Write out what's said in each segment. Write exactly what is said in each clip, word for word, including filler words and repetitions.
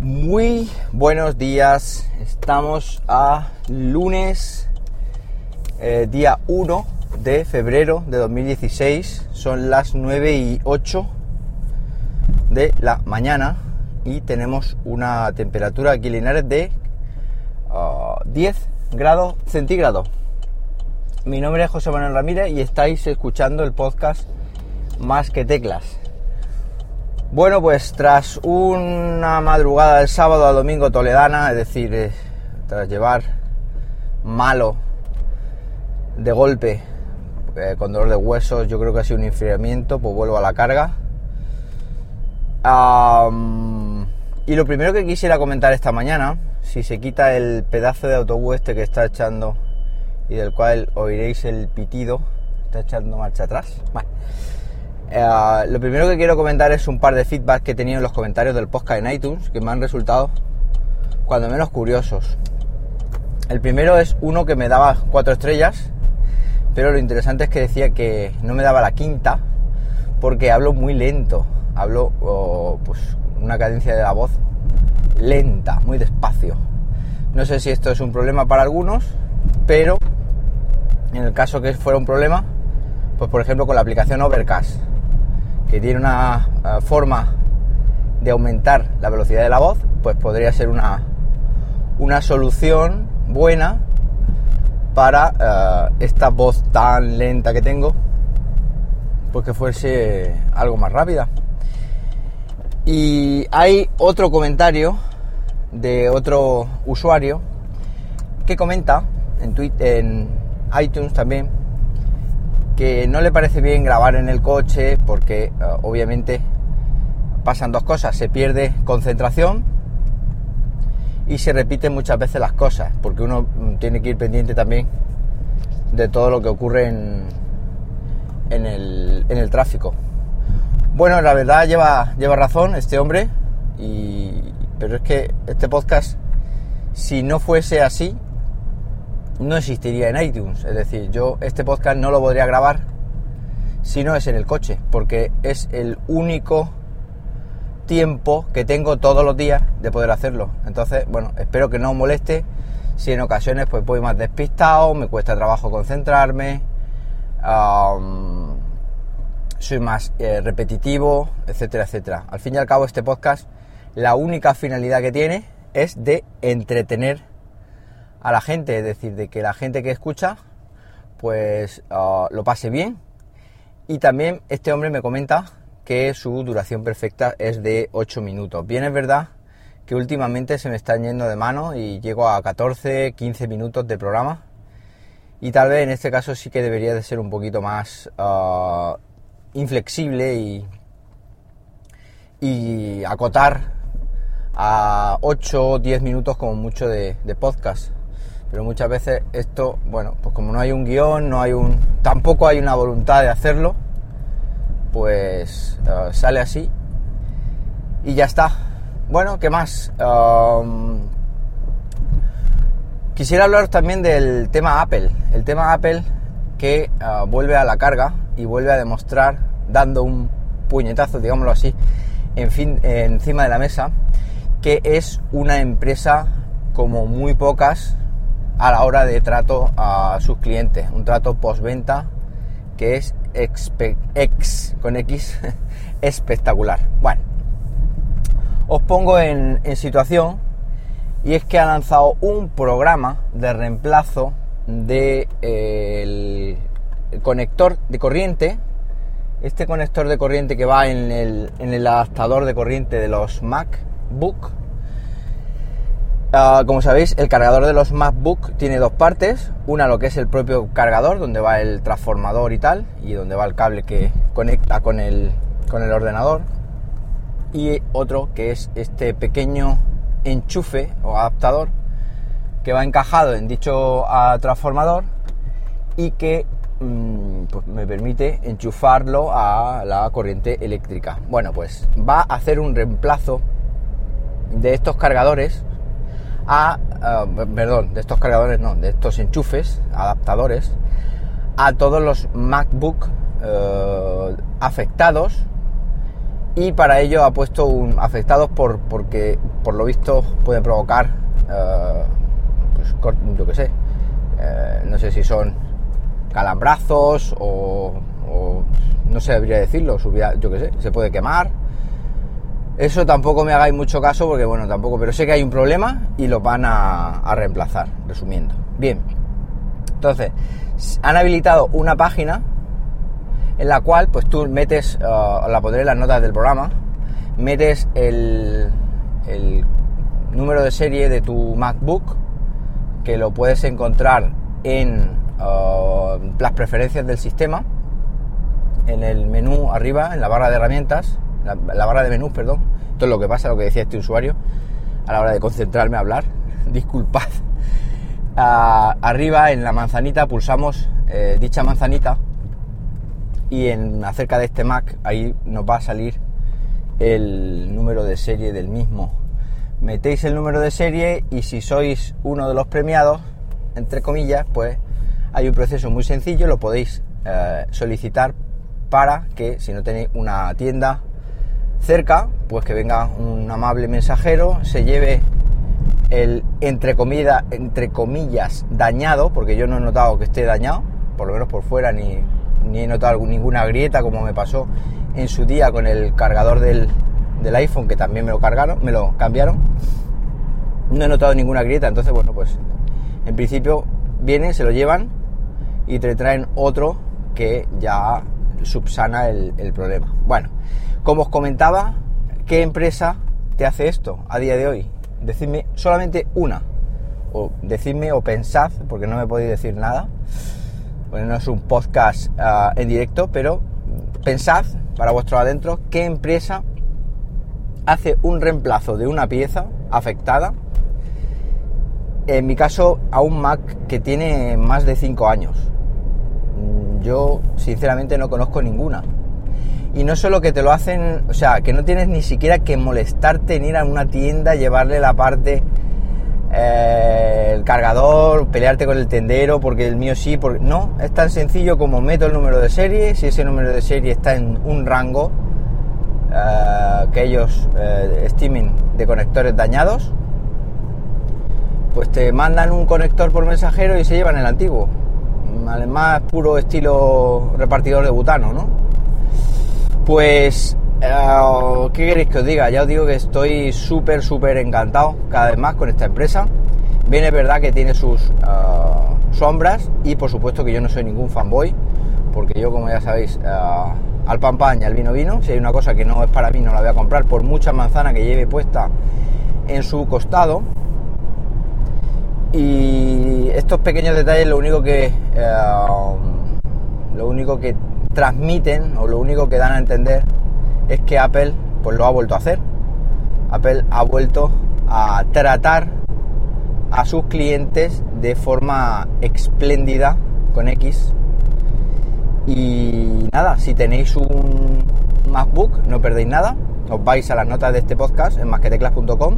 Muy buenos días, estamos a lunes, eh, día uno de febrero de dos mil dieciséis, son las nueve y ocho de la mañana y tenemos una temperatura aquí en Linares de uh, diez grados centígrados. Mi nombre es José Manuel Ramírez y estáis escuchando el podcast Más que Teclas. Bueno, pues tras una madrugada del sábado a domingo toledana, es decir, eh, tras llevar malo de golpe, eh, con dolor de huesos, yo creo que ha sido un enfriamiento, pues vuelvo a la carga. Um, y lo primero que quisiera comentar esta mañana, si se quita el pedazo de autobús este que está echando y del cual oiréis el pitido, está echando marcha atrás. Bueno. Uh, lo primero que quiero comentar es un par de feedback que he tenido en los comentarios del podcast en iTunes que me han resultado cuando menos curiosos. El primero es uno que me daba cuatro estrellas, pero lo interesante es que decía que no me daba la quinta porque hablo muy lento, hablo oh, pues una cadencia de la voz lenta, muy despacio. No sé si esto es un problema para algunos, pero en el caso que fuera un problema, pues por ejemplo con la aplicación Overcast, que tiene una uh, forma de aumentar la velocidad de la voz, pues podría ser una, una solución buena para uh, esta voz tan lenta que tengo, pues que fuese algo más rápida. Y hay otro comentario de otro usuario que comenta en, Twitter, en iTunes también, que no le parece bien grabar en el coche porque uh, obviamente pasan dos cosas: se pierde concentración y se repiten muchas veces las cosas, porque uno tiene que ir pendiente también de todo lo que ocurre en, en, el, en el tráfico. Bueno, la verdad lleva, lleva razón este hombre, y, pero es que este podcast, si no fuese así, no existiría en iTunes. Es decir, yo este podcast no lo podría grabar si no es en el coche, porque es el único tiempo que tengo todos los días de poder hacerlo. Entonces, bueno, espero que no os moleste si en ocasiones pues voy más despistado, me cuesta trabajo concentrarme, um, soy más eh, repetitivo, etcétera, etcétera. Al fin y al cabo, este podcast, la única finalidad que tiene es de entretener a la gente, es decir, de que la gente que escucha pues uh, lo pase bien. Y también este hombre me comenta que su duración perfecta es de ocho minutos. Bien, es verdad que últimamente se me están yendo de mano y llego a catorce, quince minutos de programa, y tal vez en este caso sí que debería de ser un poquito más uh, inflexible y, y acotar a ocho o diez minutos como mucho de, de podcast. Pero muchas veces esto, bueno, pues como no hay un guión, no hay un, tampoco hay una voluntad de hacerlo, pues uh, sale así y ya está. Bueno, ¿qué más? Um, quisiera hablar también del tema Apple, el tema Apple que uh, vuelve a la carga y vuelve a demostrar, dando un puñetazo, digámoslo así, en fin, eh, encima de la mesa, que es una empresa como muy pocas a la hora de trato a sus clientes, un trato postventa que es expe, ex, con X, espectacular. Bueno, os pongo en, en situación, y es que ha lanzado un programa de reemplazo de eh, el, el conector de corriente, este conector de corriente que va en el, en el adaptador de corriente de los MacBook. Uh, como sabéis, el cargador de los MacBook tiene dos partes: una lo que es el propio cargador, donde va el transformador y tal, y donde va el cable que conecta con el, con el ordenador, y otro que es este pequeño enchufe o adaptador que va encajado en dicho uh, transformador y que um, pues me permite enchufarlo a la corriente eléctrica. Bueno, pues va a hacer un reemplazo de estos cargadores a, uh, perdón, de estos cargadores no, de estos enchufes, adaptadores, a todos los MacBook uh, afectados, y para ello ha puesto un afectados por porque por lo visto pueden provocar, uh, pues, yo qué sé, uh, no sé si son calambrazos o, o no sé, debería decirlo, subida, yo qué sé, se puede quemar. Eso tampoco me hagáis mucho caso porque, bueno, tampoco, pero sé que hay un problema y lo van a, a reemplazar, resumiendo. Bien, entonces, han habilitado una página en la cual, pues tú metes, uh, la pondré en las notas del programa, metes el, el número de serie de tu MacBook, que lo puedes encontrar en uh, las preferencias del sistema, en el menú arriba, en la barra de herramientas, la, la barra de menús, perdón. Esto es lo que pasa, lo que decía este usuario a la hora de concentrarme a hablar. Disculpad. Uh, arriba en la manzanita pulsamos eh, dicha manzanita y en acerca de este Mac ahí nos va a salir el número de serie del mismo. Metéis el número de serie y si sois uno de los premiados, entre comillas, pues hay un proceso muy sencillo, lo podéis eh, solicitar para que, si no tenéis una tienda cerca, pues que venga un amable mensajero, se lleve el entre comillas, entre comillas dañado, porque yo no he notado que esté dañado, por lo menos por fuera, ni, ni he notado ninguna grieta como me pasó en su día con el cargador del, del iPhone, que también me lo cargaron, me lo cambiaron. No he notado ninguna grieta, entonces bueno, pues en principio vienen, se lo llevan y te traen otro que ya subsana el, el problema. Bueno, como os comentaba, ¿qué empresa te hace esto a día de hoy? Decidme solamente una, o decidme o pensad, porque no me podéis decir nada, bueno, no es un podcast uh, en directo, pero pensad para vuestros adentros qué empresa hace un reemplazo de una pieza afectada, en mi caso a un Mac que tiene más de cinco años. Yo sinceramente no conozco ninguna. Y no solo que te lo hacen, o sea, que no tienes ni siquiera que molestarte en ir a una tienda, llevarle la parte, eh, el cargador, pelearte con el tendero, porque el mío sí, porque no, es tan sencillo como meto el número de serie, si ese número de serie está en un rango eh, que ellos eh, estimen de conectores dañados, pues te mandan un conector por mensajero y se llevan el antiguo, al más puro estilo repartidor de butano, ¿no? Pues, uh, ¿qué queréis que os diga? Ya os digo que estoy súper, súper encantado cada vez más con esta empresa. Bien, es verdad que tiene sus uh, sombras y por supuesto que yo no soy ningún fanboy, porque yo, como ya sabéis, uh, al pan pan y al vino vino. Si hay una cosa que no es para mí, no la voy a comprar por mucha manzana que lleve puesta en su costado. Y estos pequeños detalles lo único que uh, lo único que transmiten o lo único que dan a entender es que Apple pues lo ha vuelto a hacer. Apple ha vuelto a tratar a sus clientes de forma espléndida con X. Y nada, si tenéis un MacBook no perdéis nada, os vais a las notas de este podcast en más que teclas punto com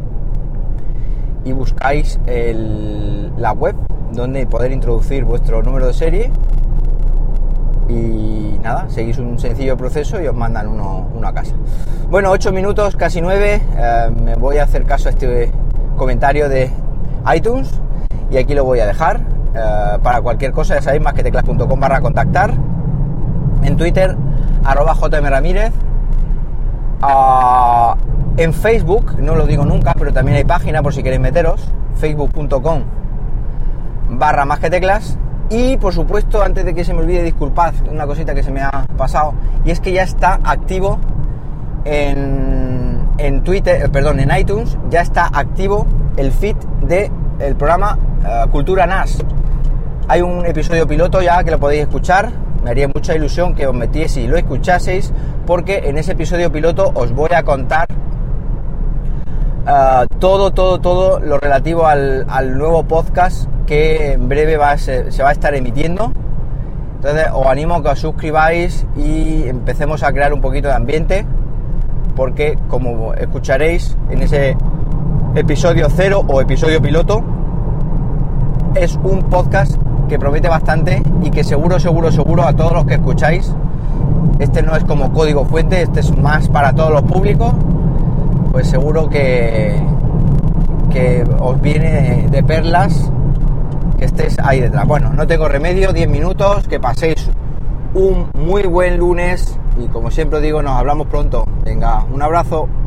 y buscáis el, la web donde poder introducir vuestro número de serie. Y nada, seguís un sencillo proceso y os mandan uno, uno a casa. Bueno, ocho minutos, casi nueve. Eh, me voy a hacer caso a este comentario de iTunes y aquí lo voy a dejar. Eh, para cualquier cosa, ya sabéis, más que teclas punto com barra contactar. En Twitter, arroba jmramírez. Uh, en Facebook, no lo digo nunca, pero también hay página por si queréis meteros. facebook punto com barra más que teclas. Y por supuesto, antes de que se me olvide, disculpad, una cosita que se me ha pasado, y es que ya está activo en, en Twitter, eh, perdón, en iTunes, ya está activo el feed de el programa uh, Cultura N A S. Hay un episodio piloto ya que lo podéis escuchar. Me haría mucha ilusión que os metieseis y lo escuchaseis, porque en ese episodio piloto os voy a contar uh, todo, todo, todo lo relativo al, al nuevo podcast que en breve va a ser, se va a estar emitiendo. Entonces os animo a que os suscribáis y empecemos a crear un poquito de ambiente, porque como escucharéis en ese episodio cero o episodio piloto, es un podcast que promete bastante y que seguro, seguro, seguro a todos los que escucháis, este no es como código fuente, este es más para todos los públicos, pues seguro que, que os viene de perlas que estés ahí detrás. Bueno, no tengo remedio, diez minutos, que paséis un muy buen lunes y como siempre digo, nos hablamos pronto. Venga, un abrazo.